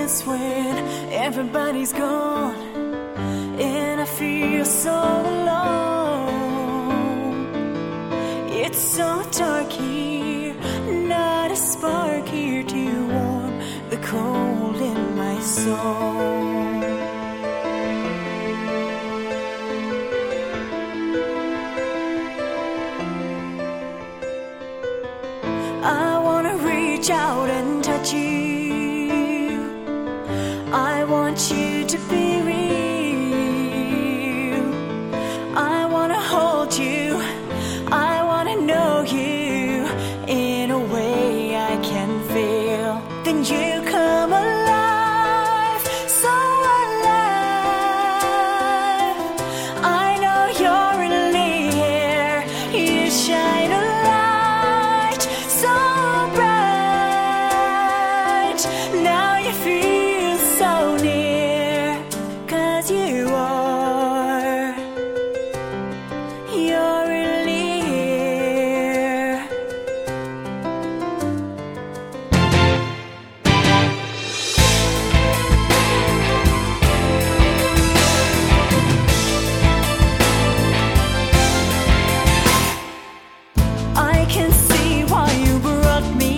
darkness when everybody's gone, and I feel so alone. It's so dark here, not a spark here to warm the cold in my soul. I wanna reach out and touch you. I want you to be real. I wanna hold you. I wanna know you in a way I can feel. Then you come alive, so alive. I know you're really here. You shine a light so bright. Now you feel so near, 'cause you're really here. I can see why you brought me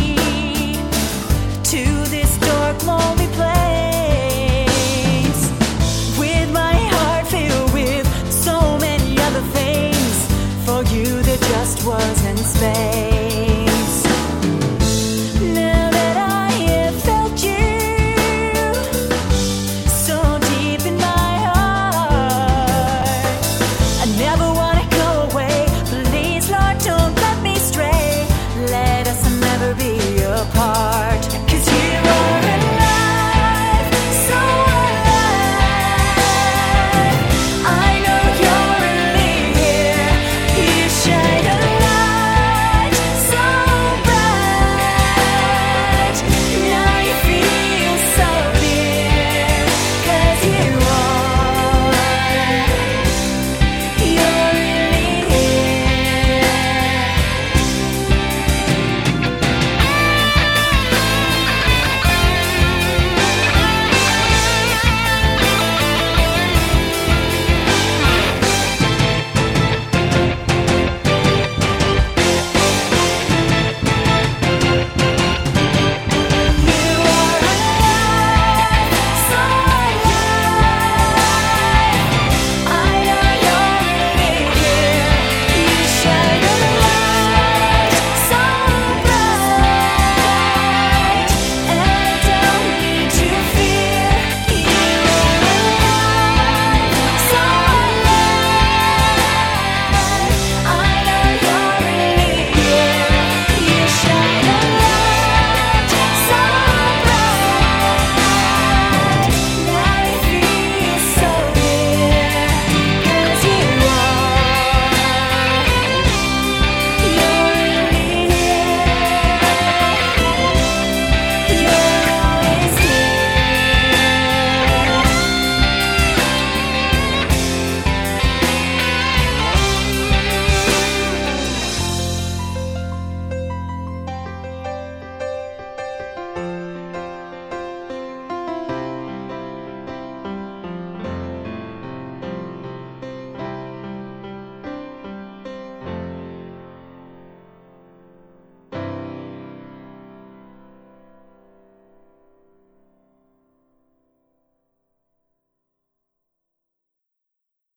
to this dark, lonely place, with my heart filled with so many other things. For you there just wasn't space.